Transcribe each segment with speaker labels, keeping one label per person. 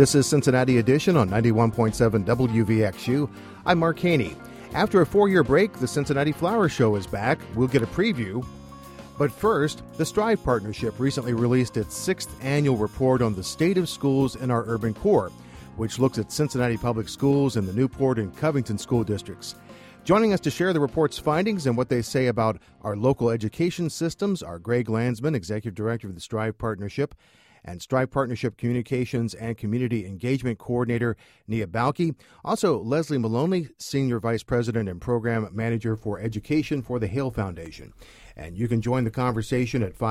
Speaker 1: This is Cincinnati Edition on 91.7 WVXU. I'm Mark Haney. After a 4-year break, the Cincinnati Flower Show is back. We'll get a preview. But first, the Strive Partnership recently released its 6th annual report on the state of schools in our urban core, which looks at Cincinnati Public Schools and the Newport and Covington school districts. Joining us to share the report's findings and what they say about our local education systems are Greg Landsman, Executive Director of the Strive Partnership, and Strive Partnership Communications and Community Engagement Coordinator Nia Balke. Also, Leslie Maloney, Senior Vice President and Program Manager for Education for the Hale Foundation. And you can join the conversation at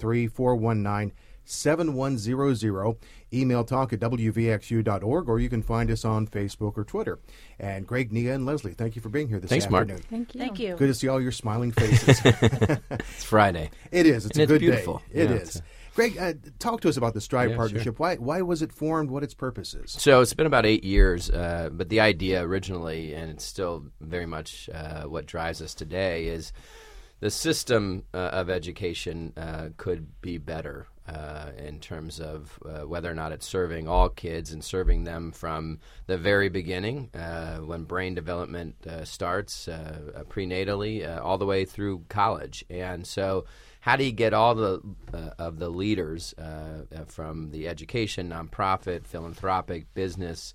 Speaker 1: 513-419-7100. Email talk at wvxu.org, or you can find us on Facebook or Twitter. And Greg, Nia, and Leslie, thank you for being here this afternoon.
Speaker 2: Mark.
Speaker 3: Thank you.
Speaker 4: Thank you.
Speaker 1: Good to see all your smiling faces.
Speaker 2: It's Friday.
Speaker 1: It is. It's
Speaker 2: and
Speaker 1: a good
Speaker 2: beautiful.
Speaker 1: day. It is. Greg, talk to us about the Strive Partnership.
Speaker 2: Sure.
Speaker 1: Why was it formed? What its purpose is?
Speaker 2: So it's been about 8 years, but the idea originally, and it's still very much what drives us today, is the system of education could be better in terms of whether or not it's serving all kids and serving them from the very beginning when brain development starts prenatally all the way through college. And so how do you get all of the leaders from the education, nonprofit, philanthropic, business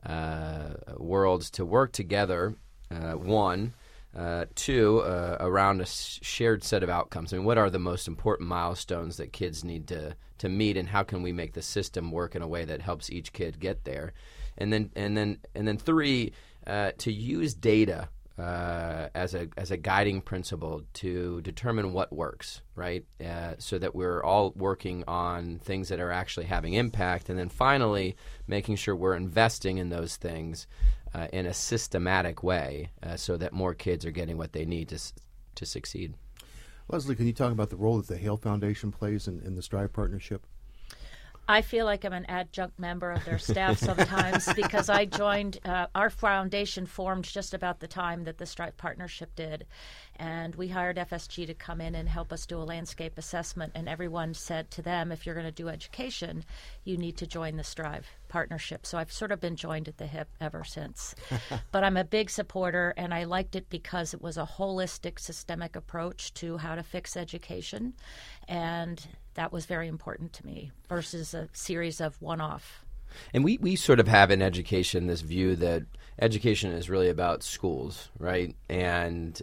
Speaker 2: worlds to work together, one, two, around a shared set of outcomes? I mean, what are the most important milestones that kids need to meet, and how can we make the system work in a way that helps each kid get there? And then three, to use data as a guiding principle to determine what works, right? So that we're all working on things that are actually having impact, and then finally making sure we're investing in those things in a systematic way so that more kids are getting what they need to succeed.
Speaker 1: Leslie, can you talk about the role that the Hale Foundation plays in the Strive Partnership?
Speaker 4: I feel like I'm an adjunct member of their staff sometimes because I joined, our foundation formed just about the time that the Strive Partnership did. And we hired FSG to come in and help us do a landscape assessment. And everyone said to them, if you're going to do education, you need to join the Strive Partnership. So I've sort of been joined at the hip ever since. But I'm a big supporter, and I liked it because it was a holistic, systemic approach to how to fix education. And that was very important to me versus a series of one-off.
Speaker 2: And we sort of have in education this view that education is really about schools, right? And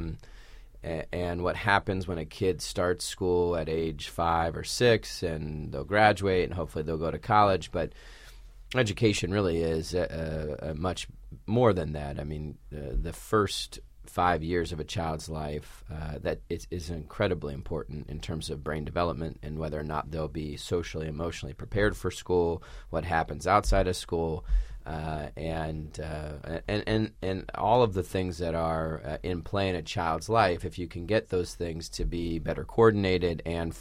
Speaker 2: what happens when a kid starts school at age 5 or 6, and they'll graduate and hopefully they'll go to college. But education really is much more than that. I mean, the first 5 years of a child's life that is incredibly important in terms of brain development and whether or not they'll be socially, emotionally prepared for school, what happens outside of school, and all of the things that are in play in a child's life. If you can get those things to be better coordinated and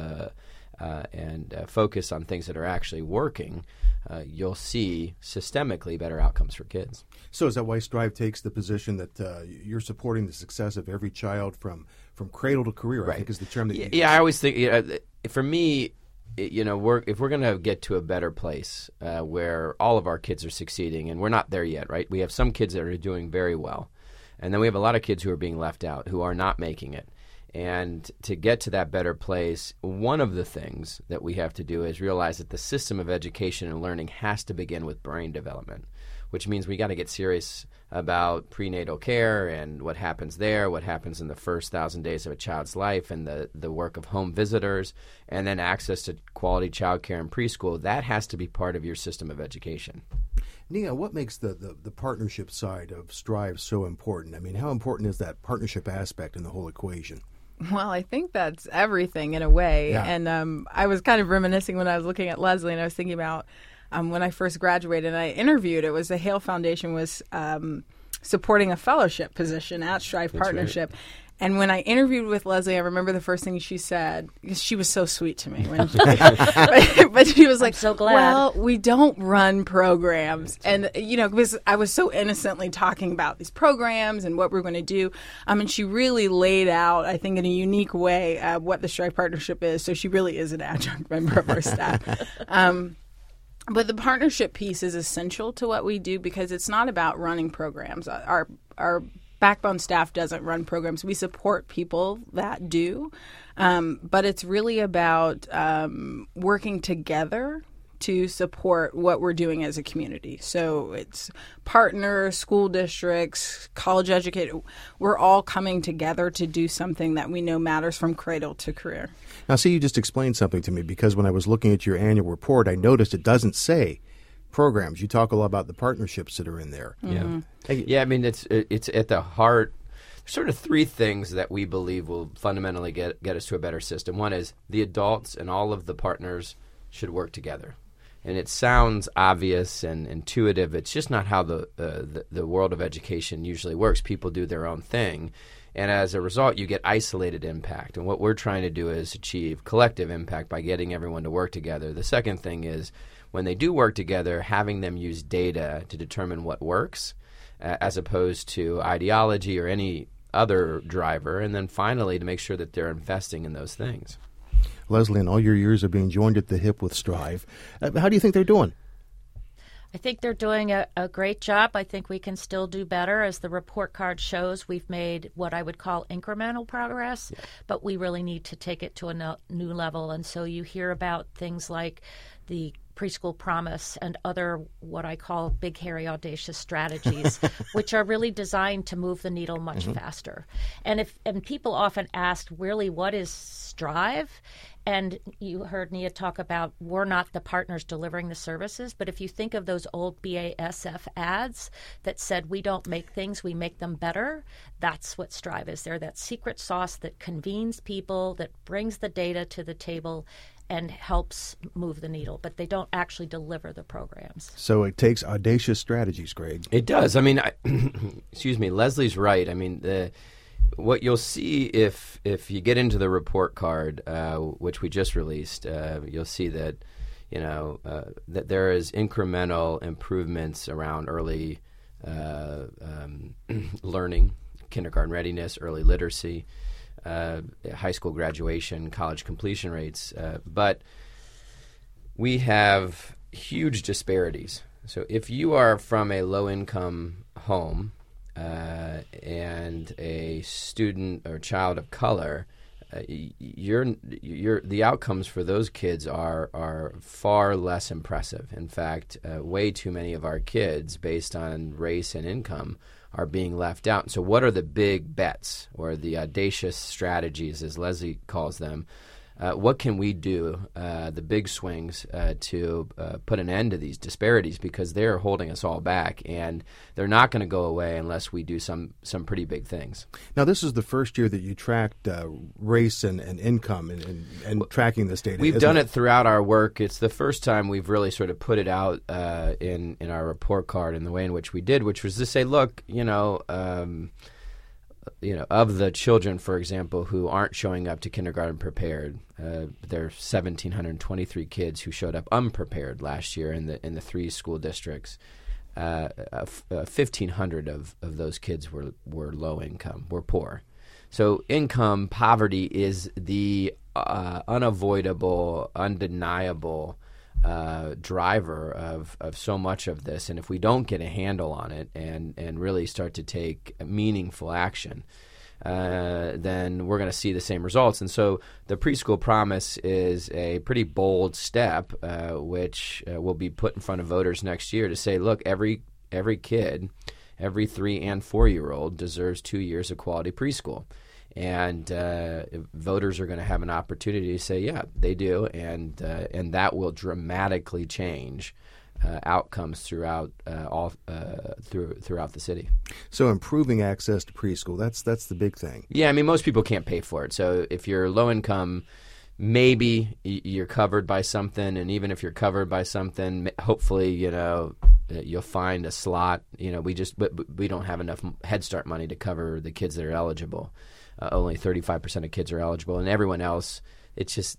Speaker 2: focus on things that are actually working, you'll see systemically better outcomes for kids.
Speaker 1: So is that why Strive takes the position that you're supporting the success of every child from cradle to career,
Speaker 2: right.
Speaker 1: I think is the term that you use.
Speaker 2: Yeah, I always think, for me, if we're going to get to a better place where all of our kids are succeeding, and we're not there yet, right? We have some kids that are doing very well, and then we have a lot of kids who are being left out, who are not making it. And to get to that better place, one of the things that we have to do is realize that the system of education and learning has to begin with brain development, which means we got to get serious about prenatal care and what happens there, what happens in the first 1,000 days of a child's life, and the work of home visitors, and then access to quality child care in preschool. That has to be part of your system of education.
Speaker 1: Nia, what makes the partnership side of Strive so important? I mean, how important is that partnership aspect in the whole equation?
Speaker 3: Well, I think that's everything in a way.
Speaker 1: Yeah.
Speaker 3: And I was kind of reminiscing when I was looking at Leslie, and I was thinking about when I first graduated and I interviewed, it was the Hale Foundation was supporting a fellowship position at Strive Partnership. Right. And when I interviewed with Leslie, I remember the first thing she said, because she was so sweet to me. When she, but she was like,
Speaker 4: I'm so glad.
Speaker 3: Well, we don't run programs. And, because I was so innocently talking about these programs and what we're going to do. And she really laid out, I think, in a unique way, what the Strive Partnership is. So she really is an adjunct member of our staff. But the partnership piece is essential to what we do because it's not about running programs. Our backbone staff doesn't run programs. We support people that do. But it's really about working together to support what we're doing as a community. So it's partners, school districts, college educators. We're all coming together to do something that we know matters from cradle to career.
Speaker 1: Now, see, you just explained something to me because when I was looking at your annual report, I noticed it doesn't say programs. You talk a lot about the partnerships that are in there.
Speaker 2: Yeah. Yeah, I mean, it's at the heart. There's sort of three things that we believe will fundamentally get us to a better system. One is the adults and all of the partners should work together. And it sounds obvious and intuitive. It's just not how the world of education usually works. People do their own thing. And as a result, you get isolated impact. And what we're trying to do is achieve collective impact by getting everyone to work together. The second thing is when they do work together, having them use data to determine what works as opposed to ideology or any other driver. And then finally, to make sure that they're investing in those things.
Speaker 1: Leslie, in all your years of being joined at the hip with Strive, how do you think they're doing?
Speaker 4: I think they're doing a great job. I think we can still do better. As the report card shows, we've made what I would call incremental progress, but we really need to take it to a new level. And so you hear about things like the preschool promise and other what I call big, hairy, audacious strategies, which are really designed to move the needle much faster. And people often ask, really, what is Strive? And you heard Nia talk about we're not the partners delivering the services, but if you think of those old BASF ads that said we don't make things, we make them better, that's what Strive is. They're that secret sauce that convenes people, that brings the data to the table and helps move the needle, but they don't actually deliver the programs.
Speaker 1: So it takes audacious strategies, Greg.
Speaker 2: It does. I mean, excuse me, Leslie's right. I mean, what you'll see if you get into the report card, which we just released, you'll see that that there is incremental improvements around early learning, kindergarten readiness, early literacy, high school graduation, college completion rates, but we have huge disparities. So if you are from a low-income home and a student or child of color, the outcomes for those kids are far less impressive. In fact, way too many of our kids, based on race and income, are being left out. So what are the big bets or the audacious strategies, as Leslie calls them? What can we do, the big swings, to put an end to these disparities, because they're holding us all back, and they're not going to go away unless we do some pretty big things.
Speaker 1: Now, this is the first year that you tracked race and income and tracking this data.
Speaker 2: We've done it throughout our work. It's the first time we've really sort of put it out in our report card in the way in which we did, which was to say, look, of the children, for example, who aren't showing up to kindergarten prepared, there are 1,723 kids who showed up unprepared last year in the three school districts. 1,500 of those kids were low income, were poor. So income poverty is the unavoidable, undeniable driver of so much of this. And if we don't get a handle on it and really start to take meaningful action, then we're going to see the same results. And so the preschool promise is a pretty bold step, which will be put in front of voters next year to say, look, every kid, every 3 and 4-year-old deserves 2 years of quality preschool. And voters are going to have an opportunity to say, yeah, they do, and that will dramatically change outcomes throughout throughout the city.
Speaker 1: So improving access to preschool, that's the big thing.
Speaker 2: Yeah, I mean, most people can't pay for it. So if you're low income, maybe you're covered by something, and even if you're covered by something, hopefully, you'll find a slot. We don't have enough Head Start money to cover the kids that are eligible. Only 35% of kids are eligible, and everyone else, it's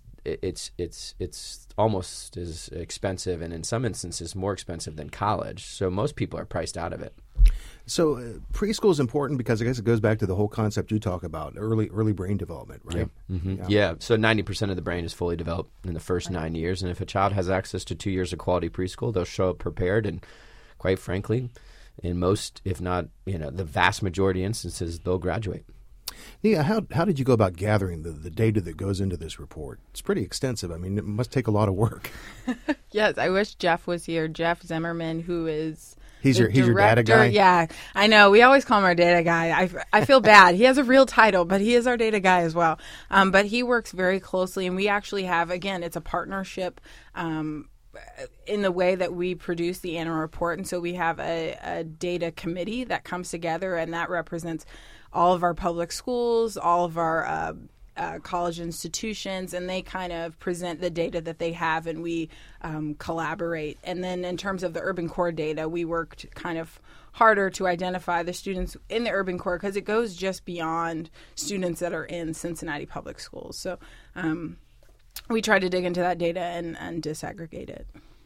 Speaker 2: almost as expensive, and in some instances more expensive than college. So most people are priced out of it.
Speaker 1: So preschool is important because I guess it goes back to the whole concept you talk about, early brain development, right?
Speaker 2: Yeah. Mm-hmm. Yeah. So 90% of the brain is fully developed in the first 9 years. And if a child has access to 2 years of quality preschool, they'll show up prepared. And quite frankly, in most, if not, the vast majority of instances, they'll graduate.
Speaker 1: Nia, how did you go about gathering the data that goes into this report? It's pretty extensive. I mean, it must take a lot of work.
Speaker 3: Yes, I wish Jeff was here. Jeff Zimmerman, who is...
Speaker 1: He's your data guy?
Speaker 3: Yeah, I know. We always call him our data guy. I feel bad. He has a real title, but he is our data guy as well. But he works very closely, and we actually have, again, it's a partnership in the way that we produce the annual report. And so we have a data committee that comes together, and that represents all of our public schools, all of our college institutions, and they kind of present the data that they have, and we collaborate. And then in terms of the urban core data, we worked kind of harder to identify the students in the urban core because it goes just beyond students that are in Cincinnati public schools. So we try to dig into that data and disaggregate it.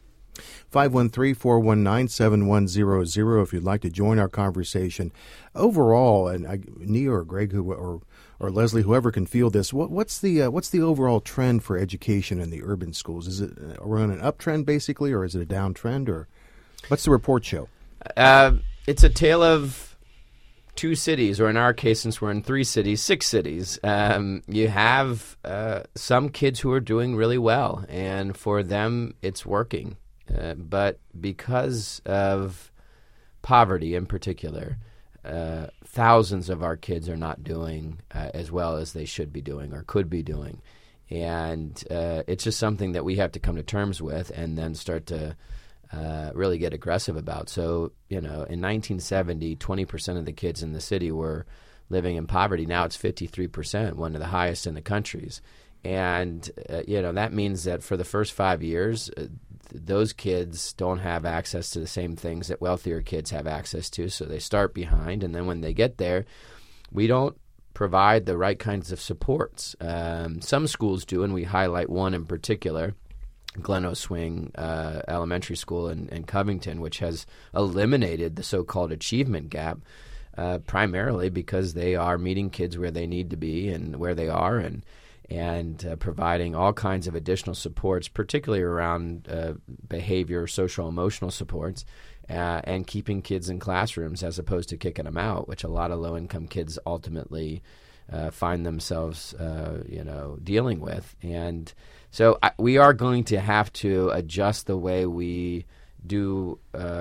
Speaker 1: 513-419-7100 if you'd like to join our conversation. Overall, and Nia or Greg or Leslie, whoever can field this, what's the overall trend for education in the urban schools? Is it around an uptrend basically, or is it a downtrend, or what's the report show?
Speaker 2: It's a tale of two cities, or in our case, since we're in 3 cities, 6 cities. You have some kids who are doing really well, and for them, it's working. But because of poverty in particular, thousands of our kids are not doing as well as they should be doing or could be doing. And it's just something that we have to come to terms with and then start to really get aggressive about. So, in 1970, 20% of the kids in the city were living in poverty. Now it's 53%, one of the highest in the countries. And, that means that for the first 5 years, those kids don't have access to the same things that wealthier kids have access to, so they start behind. And then when they get there, we don't provide the right kinds of supports. Some schools do, and we highlight one in particular, Glen O'Swing Elementary School in Covington, which has eliminated the so-called achievement gap, primarily because they are meeting kids where they need to be and where they are, and providing all kinds of additional supports, particularly around behavior, social, emotional supports, and keeping kids in classrooms as opposed to kicking them out, which a lot of low-income kids ultimately find themselves, dealing with. And so we are going to have to adjust the way we do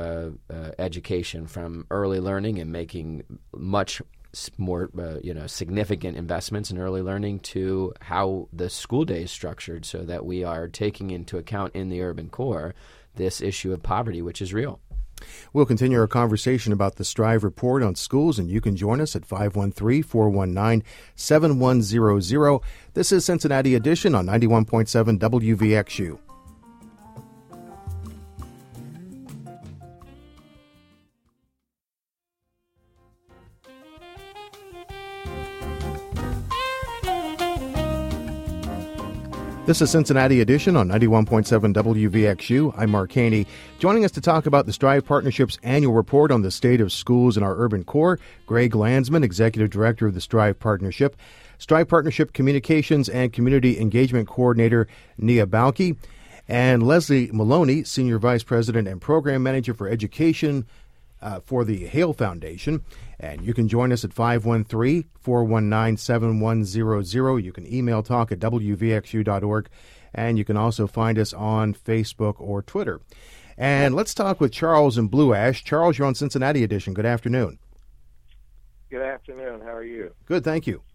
Speaker 2: education from early learning and making much more significant investments in early learning to how the school day is structured so that we are taking into account in the urban core this issue of poverty, which is real.
Speaker 1: We'll continue our conversation about the Strive Report on schools, and you can join us at 513-419-7100. This is Cincinnati Edition on 91.7 WVXU. This is Cincinnati Edition on 91.7 WVXU. I'm Mark Haney. Joining us to talk about the Strive Partnership's annual report on the state of schools in our urban core, Greg Landsman, Executive Director of the Strive Partnership, Strive Partnership Communications and Community Engagement Coordinator Nia Balke, and Leslie Maloney, Senior Vice President and Program Manager for Education for the Hale Foundation. And you can join us at 513-419-7100. You can email talk at wvxu.org, and you can also find us on Facebook or Twitter. And let's talk with Charles in Blue Ash. Charles, you're on Cincinnati Edition. Good afternoon.
Speaker 5: Good afternoon. How are you?
Speaker 1: Good, thank you.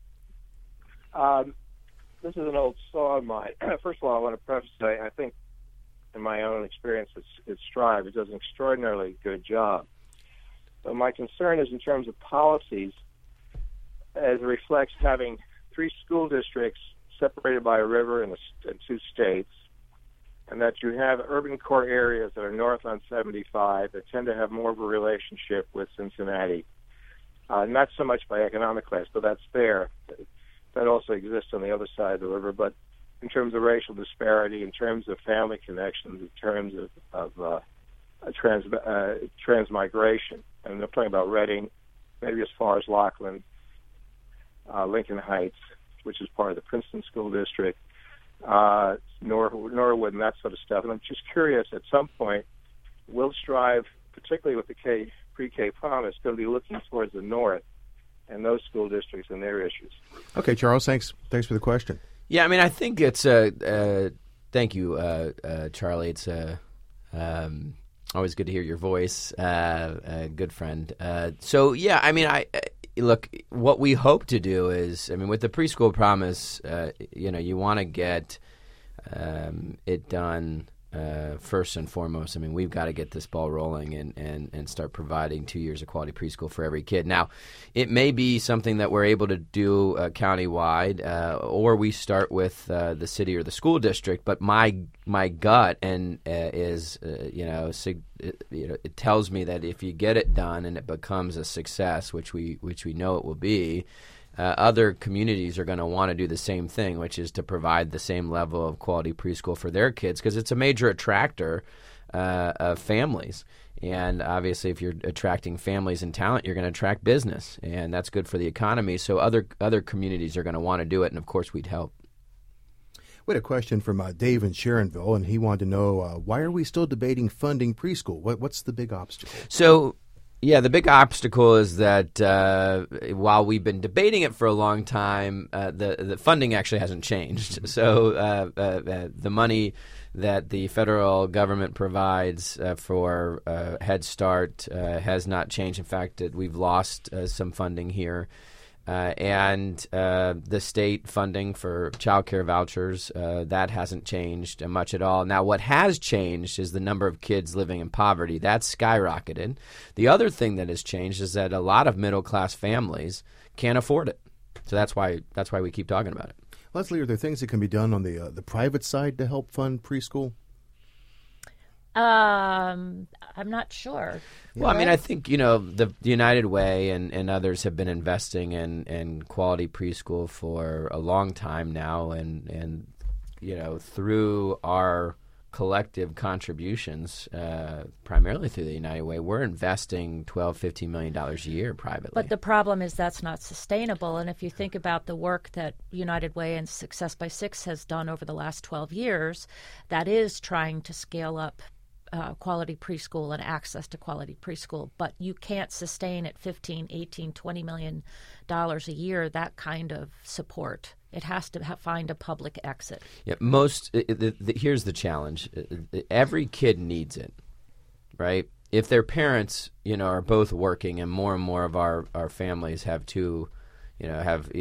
Speaker 5: This is an old saw of mine. First of all, I want to preface say I think in my own experience at Strive, it does an extraordinarily good job. But my concern is in terms of policies, as it reflects having 3 school districts separated by a river in 2 states, and that you have urban core areas that are north on 75 that tend to have more of a relationship with Cincinnati. Not so much by economic class, but that's there. That also exists on the other side of the river. But in terms of racial disparity, in terms of family connections, in terms of transmigration. and I'm talking about Reading, maybe as far as Lockland, Lincoln Heights, which is part of the Princeton School District, Norwood, and that sort of stuff. And I'm just curious, at some point, will Strive, particularly with the pre-K promise, going to be looking towards the north and those school districts and their issues?
Speaker 1: Okay, Charles, thanks for the question.
Speaker 2: Yeah, I mean, I think it's thank you, Charlie. It's always good to hear your voice, good friend. So, yeah, I mean, look, what we hope to do is, I mean, with the preschool promise, you want to get it done first and foremost. I mean, we've got to get this ball rolling and start providing 2 years of quality preschool for every kid. Now, it may be something that we're able to do countywide, or we start with the city or the school district. But my gut is it tells me that if you get it done and it becomes a success, which we know it will be. Other communities are going to want to do the same thing, which is to provide the same level of quality preschool for their kids, because it's a major attractor of families. And obviously, if you're attracting families and talent, you're going to attract business, and that's good for the economy. So other communities are going to want to do it, and of course, we'd help.
Speaker 1: We had a question from Dave in Sharonville, and he wanted to know, why are we still debating funding preschool? What's the big obstacle?
Speaker 2: So, yeah, the big obstacle is that while we've been debating it for a long time, the funding actually hasn't changed. So the money that the federal government provides for Head Start has not changed. In fact, we've lost some funding here. And the state funding for child care vouchers, that hasn't changed much at all. Now, what has changed is the number of kids living in poverty. That's skyrocketed. The other thing that has changed is that a lot of middle-class families can't afford it. So that's why we keep talking about it.
Speaker 1: Leslie, are there things that can be done on the private side to help fund preschool?
Speaker 4: I'm not sure.
Speaker 2: Well, I mean, I think, the United Way and others have been investing in quality preschool for a long time now. And through our collective contributions, primarily through the United Way, we're investing $12, $15 million a year privately.
Speaker 4: But the problem is that's not sustainable. And if you think about the work that United Way and Success by Six has done over the last 12 years, that is trying to scale up quality preschool and access to quality preschool, but you can't sustain at $15, $18, $20 million a year that kind of support. It has to find a public exit.
Speaker 2: Yeah, here's the challenge. Every kid needs it, right? If their parents, are both working, and more of our families have have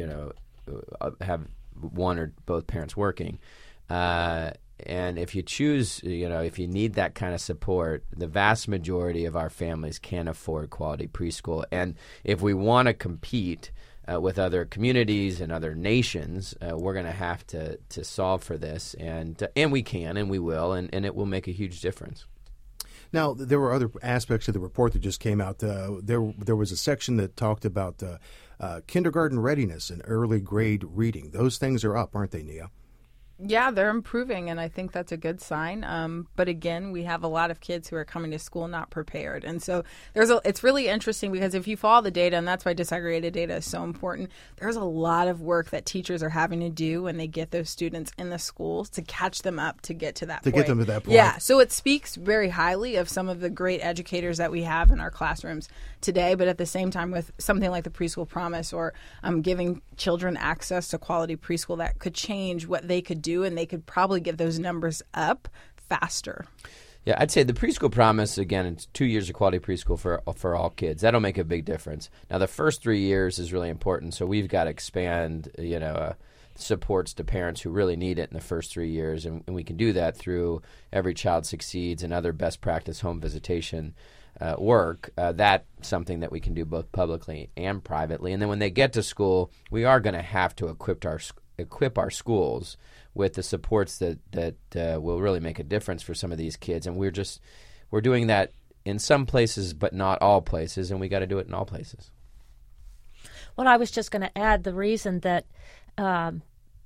Speaker 2: one or both parents working. And if you choose, if you need that kind of support, the vast majority of our families can't afford quality preschool. And if we want to compete with other communities and other nations, we're going to have to solve for this. And we can, and we will, and it will make a huge difference.
Speaker 1: Now, there were other aspects of the report that just came out. There was a section that talked about kindergarten readiness and early grade reading. Those things are up, aren't they, Nia?
Speaker 3: Yeah, they're improving, and I think that's a good sign. But again, we have a lot of kids who are coming to school not prepared. And so it's really interesting because if you follow the data, and that's why disaggregated data is so important, there's a lot of work that teachers are having to do when they get those students in the schools to catch them up to get to that point.
Speaker 1: To get them to that point.
Speaker 3: Yeah, so it speaks very highly of some of the great educators that we have in our classrooms today, but at the same time with something like the Preschool Promise or giving children access to quality preschool, that could change what they could do, and they could probably get those numbers up faster.
Speaker 2: Yeah, I'd say the Preschool Promise, again, it's 2 years of quality preschool for all kids. That'll make a big difference. Now, the first 3 years is really important, so we've got to expand, supports to parents who really need it in the first 3 years, and we can do that through Every Child Succeeds and other best practice home visitation work. That's something that we can do both publicly and privately. And then when they get to school, we are going to have to equip our schools with the supports that will really make a difference for some of these kids. And we're doing that in some places, but not all places, and we got to do it in all places.
Speaker 4: Well, I was just going to add the reason that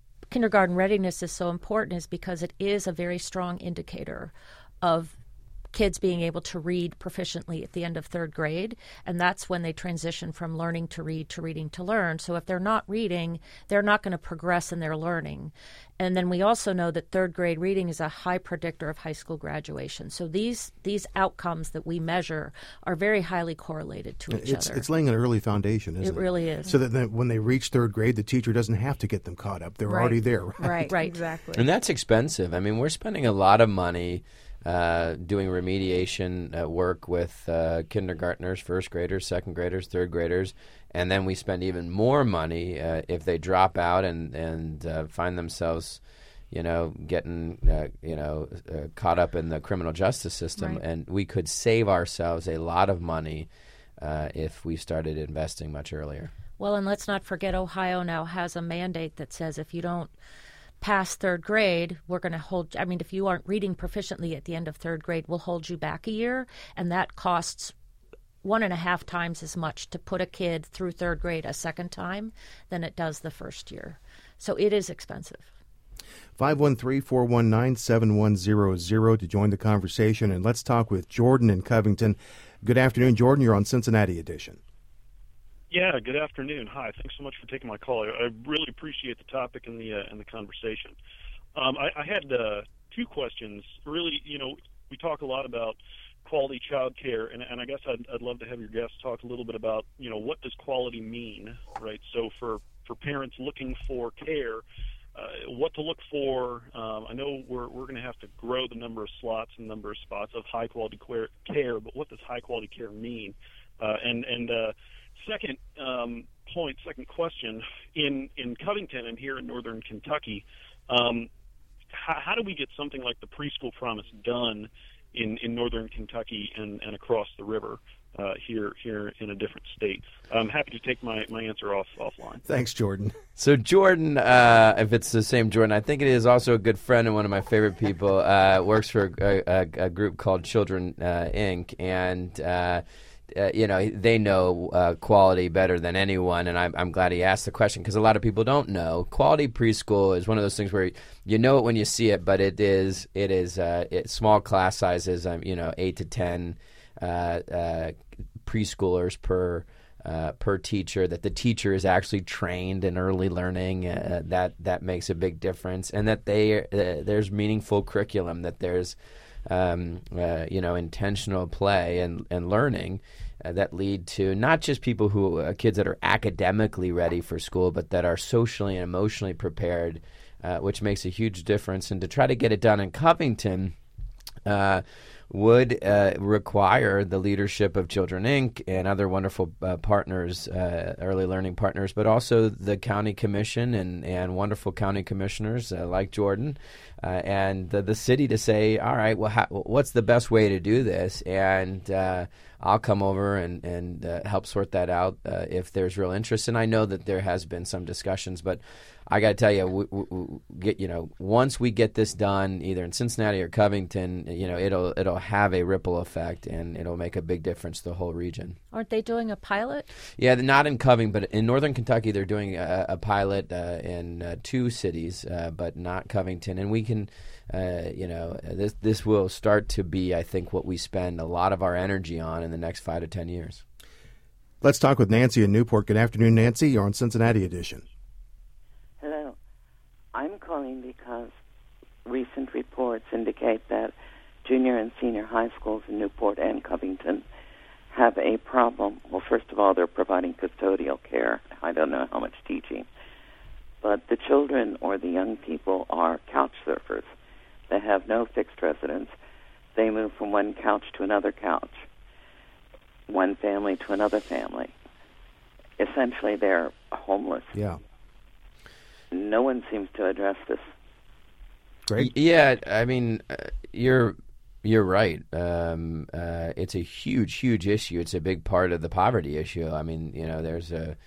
Speaker 4: kindergarten readiness is so important is because it is a very strong indicator of kids being able to read proficiently at the end of third grade, and that's when they transition from learning to read to reading to learn. So if they're not reading, they're not going to progress in their learning. And then we also know that third grade reading is a high predictor of high school graduation. So these outcomes that we measure are very highly correlated to each other.
Speaker 1: It's laying an early foundation, isn't it?
Speaker 4: It really is.
Speaker 1: So that then when they reach third grade, the teacher doesn't have to get them caught up. They're already there.
Speaker 3: Right,
Speaker 4: Right.
Speaker 3: exactly.
Speaker 2: And that's expensive. I mean, we're spending a lot of money doing remediation work with kindergartners, first graders, second graders, third graders, and then we spend even more money if they drop out and find themselves, getting caught up in the criminal justice system.
Speaker 3: Right.
Speaker 2: And we could save ourselves a lot of money if we started investing much earlier.
Speaker 4: Well, and let's not forget Ohio now has a mandate that says if you don't pass third grade, we're going to hold, if you aren't reading proficiently at the end of third grade, we'll hold you back a year, and that costs 1.5 times as much to put a kid through third grade a second time than it does the first year. So it is expensive.
Speaker 1: 513-419-7100 to join the conversation, and let's talk with Jordan in Covington. Good afternoon, Jordan. You're on Cincinnati Edition.
Speaker 6: Yeah, good afternoon. Hi, thanks so much for taking my call. I really appreciate the topic and the conversation. I had 2 questions. Really, we talk a lot about quality child care, and I guess I'd love to have your guests talk a little bit about, what does quality mean, right? So for parents looking for care, what to look for. I know we're going to have to grow the number of slots and number of spots of high-quality care, but what does high-quality care mean? Second question, in Covington and here in northern Kentucky, how do we get something like the preschool promise done in northern Kentucky and across the river here in a different state? I'm happy to take my answer offline.
Speaker 1: Thanks, Jordan.
Speaker 2: So Jordan, if it's the same Jordan, I think it is also a good friend and one of my favorite people, works for a group called Children Inc., and they know quality better than anyone, and I'm glad he asked the question because a lot of people don't know. Quality preschool is one of those things where you know it when you see it, but it's small class sizes, 8 to 10 preschoolers per teacher, that the teacher is actually trained in early learning, that makes a big difference, and that there's meaningful curriculum, that there's intentional play and learning that lead to not just kids that are academically ready for school, but that are socially and emotionally prepared, which makes a huge difference. And to try to get it done in Covington would require the leadership of Children Inc. and other wonderful partners, early learning partners, but also the county commission and wonderful county commissioners like Jordan, and the city to say, all right, well, what's the best way to do this? And I'll come over and help sort that out if there's real interest. And I know that there has been some discussions, but I got to tell you, once we get this done, either in Cincinnati or Covington, it'll have a ripple effect, and it'll make a big difference to the whole region.
Speaker 4: Aren't they doing a pilot?
Speaker 2: Yeah, not in Covington, but in northern Kentucky, they're doing a pilot in 2 cities, but not Covington. And we can, this will start to be, I think, what we spend a lot of our energy on in the next 5 to 10 years.
Speaker 1: Let's talk with Nancy in Newport. Good afternoon, Nancy. You're on Cincinnati Edition.
Speaker 7: Hello. I'm calling because recent reports indicate that junior and senior high schools in Newport and Covington have a problem. Well, first of all, they're providing custodial care. I don't know how much teaching. But the children or the young people are couch surfers. They have no fixed residence. They move from one couch to another couch, one family to another family. Essentially, they're homeless.
Speaker 1: Yeah.
Speaker 7: No one seems to address this.
Speaker 1: Great.
Speaker 2: Yeah, I mean, you're right. It's a huge issue. It's a big part of the poverty issue. I mean, there's a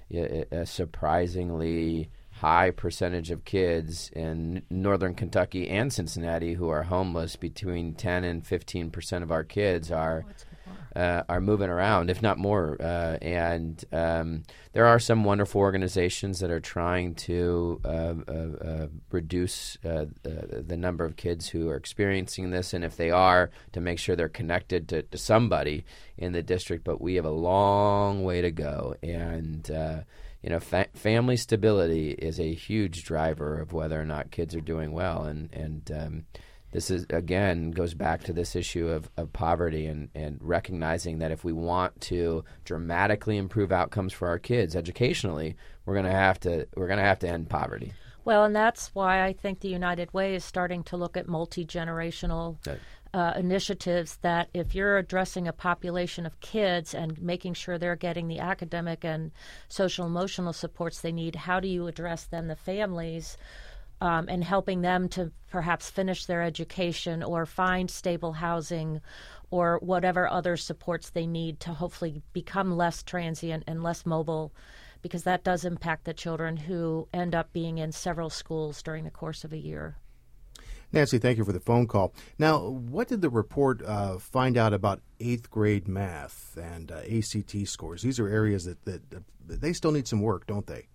Speaker 2: surprisingly high percentage of kids in northern Kentucky and Cincinnati who are homeless. Between 10 and 15% of our kids are are moving around, if not more. And there are some wonderful organizations that are trying to reduce the number of kids who are experiencing this, and if they are, to make sure they're connected to somebody in the district. But we have a long way to go. And family stability is a huge driver of whether or not kids are doing well. And this is, again, goes back to this issue of poverty and recognizing that if we want to dramatically improve outcomes for our kids educationally, we're going to have to end poverty.
Speaker 4: Well, and that's why I think the United Way is starting to look at multi-generational initiatives, that if you're addressing a population of kids and making sure they're getting the academic and social emotional supports they need, how do you address then the families and helping them to perhaps finish their education or find stable housing or whatever other supports they need to hopefully become less transient and less mobile, because that does impact the children who end up being in several schools during the course of a year.
Speaker 1: Nancy, thank you for the phone call. Now, what did the report find out about 8th grade math and ACT scores? These are areas that they still need some work, don't they?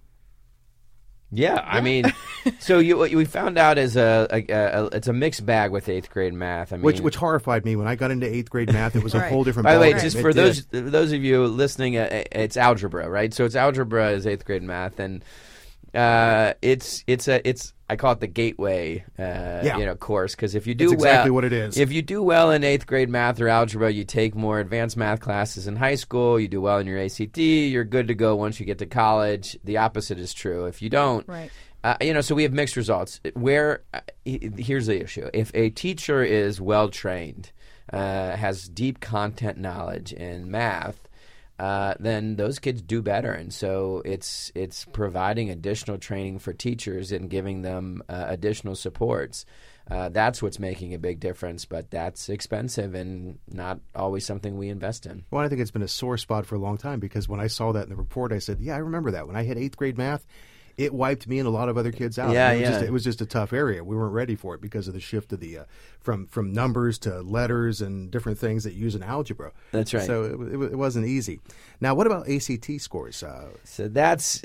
Speaker 2: Yeah, I mean, so what we found out is it's a mixed bag with 8th grade math. I mean,
Speaker 1: which horrified me when I got into 8th grade math. It was a whole different.
Speaker 2: By the way,
Speaker 1: ballgame.
Speaker 2: just for those of you listening, it's algebra, right? So it's algebra is 8th grade math, and it's I call it the gateway course, because if you do
Speaker 1: that's exactly what it is.
Speaker 2: If you do well in 8th grade math or algebra, you take more advanced math classes in high school, you do well in your ACT, you're good to go once you get to college. The opposite is true if you don't.
Speaker 3: Right.
Speaker 2: So we have mixed results. Here's the issue: if a teacher is well trained, has deep content knowledge in math, then those kids do better. And so it's providing additional training for teachers and giving them additional supports. That's what's making a big difference, but that's expensive and not always something we invest in.
Speaker 1: Well, I think it's been a sore spot for a long time, because when I saw that in the report, I said, yeah, I remember that. When I hit 8th grade math, it wiped me and a lot of other kids out. It was just a tough area. We weren't ready for it because of the shift of the from numbers to letters and different things that you use in algebra.
Speaker 2: That's right.
Speaker 1: So it wasn't easy. Now, what about ACT scores?
Speaker 2: So that's,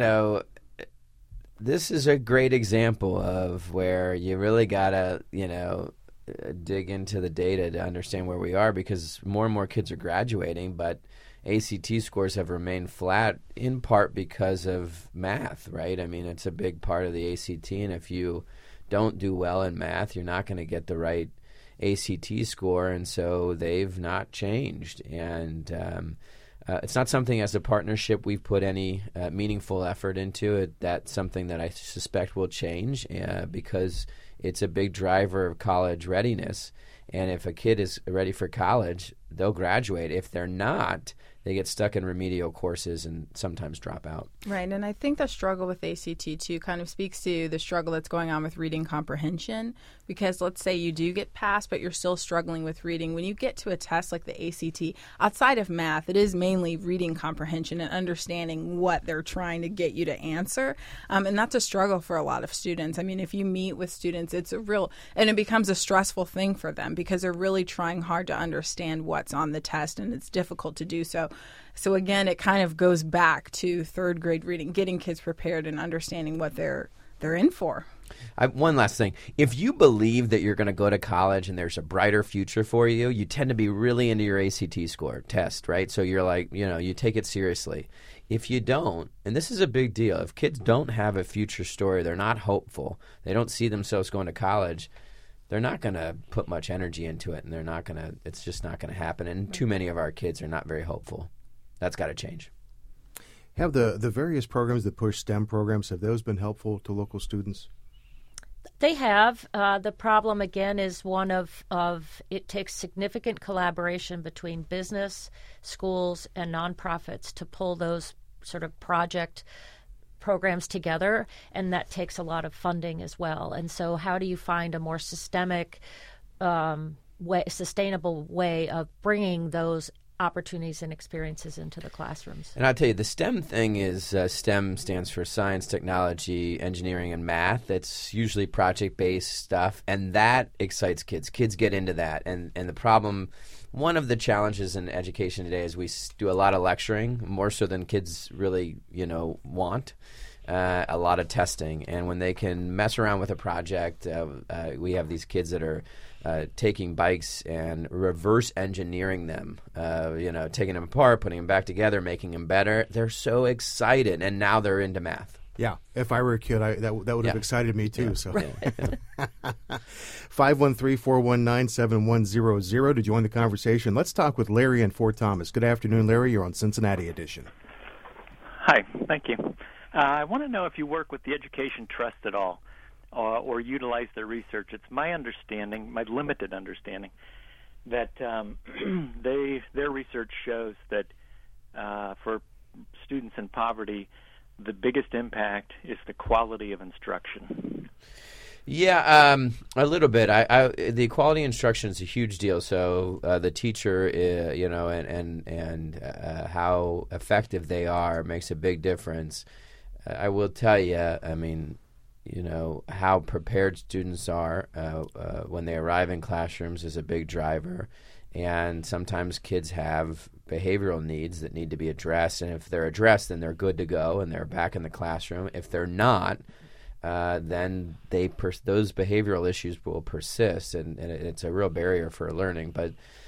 Speaker 2: this is a great example of where you really got to, dig into the data to understand where we are, because more and more kids are graduating, but ACT scores have remained flat in part because of math, right? I mean, it's a big part of the ACT, and if you don't do well in math, you're not going to get the right ACT score, and so they've not changed. And it's not something as a partnership we've put any meaningful effort into it. That's something that I suspect will change because it's a big driver of college readiness. And if a kid is ready for college, they'll graduate. If they're not, they get stuck in remedial courses and sometimes drop out.
Speaker 3: Right, and I think the struggle with ACT, too, kind of speaks to the struggle that's going on with reading comprehension, because let's say you do get passed, but you're still struggling with reading. When you get to a test like the ACT, outside of math, it is mainly reading comprehension and understanding what they're trying to get you to answer, and that's a struggle for a lot of students. I mean, if you meet with students, it's and it becomes a stressful thing for them because they're really trying hard to understand what's on the test, and it's difficult to do so. So again, it kind of goes back to 3rd grade reading, getting kids prepared and understanding what they're in for.
Speaker 2: One last thing. If you believe that you're going to go to college and there's a brighter future for you, you tend to be really into your ACT score test, right? So you're like, you take it seriously. If you don't, and this is a big deal, if kids don't have a future story, they're not hopeful, they don't see themselves going to college, they're not going to put much energy into it, and it's just not going to happen. And too many of our kids are not very hopeful. That's got to change.
Speaker 1: Have the various programs that push STEM programs, have those been helpful to local students?
Speaker 4: They have. The problem, again, is one of it takes significant collaboration between business, schools, and nonprofits to pull those sort of project programs together, and that takes a lot of funding as well. And so how do you find a more systemic, sustainable way of bringing those opportunities and experiences into the classrooms?
Speaker 2: And I'll tell you, the STEM thing is STEM stands for science, technology, engineering, and math. It's usually project-based stuff, and that excites kids. Kids get into that, and the problem one of the challenges in education today is we do a lot of lecturing, more so than kids really, want. A lot of testing, and when they can mess around with a project, we have these kids that are taking bikes and reverse engineering them, taking them apart, putting them back together, making them better. They're so excited, and now they're into math.
Speaker 1: Yeah, if I were a kid, that would have excited me too.
Speaker 2: Yeah.
Speaker 1: So, 513-419-7100 to join the conversation. Let's talk with Larry in Fort Thomas. Good afternoon, Larry. You're on Cincinnati Edition.
Speaker 8: Hi, thank you. I want to know if you work with the Education Trust at all, or utilize their research. It's my understanding, my limited understanding, that their research shows that for students in poverty, the biggest impact is the quality of instruction.
Speaker 2: Yeah, a little bit. The quality instruction is a huge deal. So the teacher, and how effective they are makes a big difference. I will tell you, how prepared students are when they arrive in classrooms is a big driver. And sometimes kids have behavioral needs that need to be addressed. And if they're addressed, then they're good to go and they're back in the classroom. If they're not, then those behavioral issues will persist. And it's a real barrier for learning. But,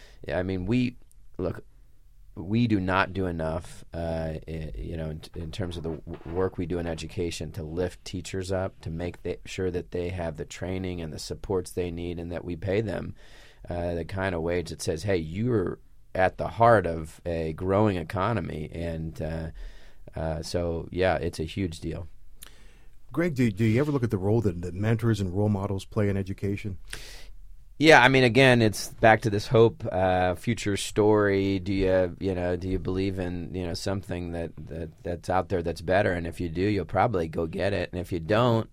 Speaker 2: we do not do enough, in terms of the work we do in education to lift teachers up, to make sure that they have the training and the supports they need, and that we pay them the kind of wage that says, hey, you're at the heart of a growing economy. And so, it's a huge deal.
Speaker 1: Greg, do you ever look at the role that mentors and role models play in education?
Speaker 2: Yeah, again, it's back to this hope, future story. Do you believe in something that's out there that's better? And if you do, you'll probably go get it. And if you don't,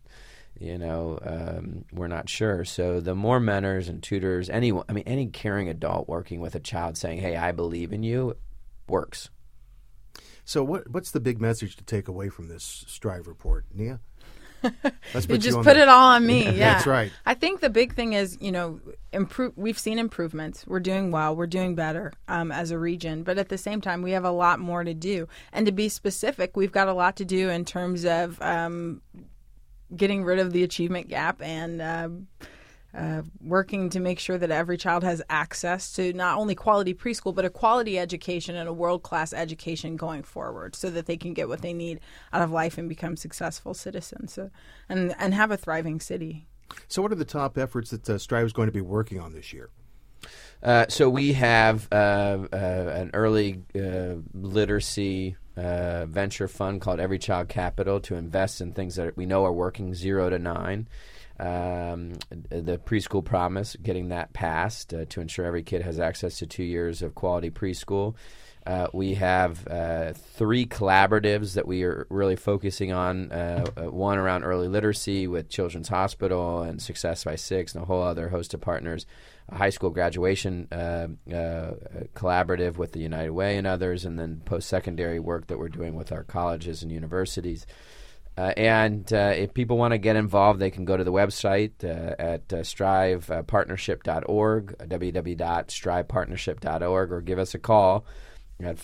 Speaker 2: we're not sure. So the more mentors and tutors, any caring adult working with a child saying, "Hey, I believe in you," works.
Speaker 1: So what's the big message to take away from this Strive report, Nia?
Speaker 3: You just put it all on me. Yeah,
Speaker 1: that's right.
Speaker 3: I think the big thing is, we've seen improvements. We're doing well. We're doing better as a region. But at the same time, we have a lot more to do. And to be specific, we've got a lot to do in terms of getting rid of the achievement gap and working to make sure that every child has access to not only quality preschool, but a quality education and a world-class education going forward, so that they can get what they need out of life and become successful citizens, and have a thriving city.
Speaker 1: So what are the top efforts that Strive is going to be working on this year?
Speaker 2: So we have an early literacy venture fund called Every Child Capital to invest in things that we know are working 0 to 9. The preschool promise, getting that passed to ensure every kid has access to 2 years of quality preschool. We have 3 collaboratives that we are really focusing on, one around early literacy with Children's Hospital and Success by 6 and a whole other host of partners, a high school graduation collaborative with the United Way and others, and then post-secondary work that we're doing with our colleges and universities. And if people want to get involved, they can go to the website at strivepartnership.org, www.strivepartnership.org, or give us a call at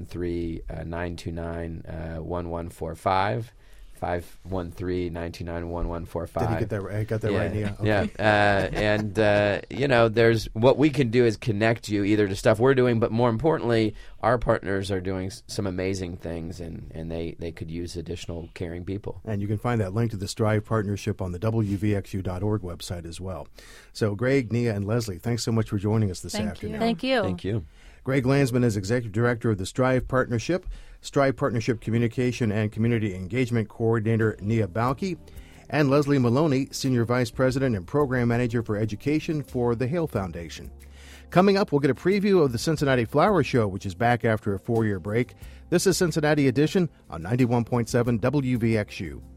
Speaker 2: 513-929-1145. 513-929-1145.
Speaker 1: Did you get that right? I got that right, Nia?
Speaker 2: Okay. Yeah. There's what we can do is connect you either to stuff we're doing, but more importantly, our partners are doing some amazing things, and they could use additional caring people.
Speaker 1: And you can find that link to the Strive Partnership on the WVXU.org website as well. So, Greg, Nia, and Leslie, thanks so much for joining us this afternoon.
Speaker 4: Thank you.
Speaker 2: Thank you.
Speaker 1: Greg Landsman is Executive Director of the Strive Partnership, Strive Partnership Communication and Community Engagement Coordinator Nia Balke, and Leslie Maloney, Senior Vice President and Program Manager for Education for the Hale Foundation. Coming up, we'll get a preview of the Cincinnati Flower Show, which is back after a 4-year break. This is Cincinnati Edition on 91.7 WVXU.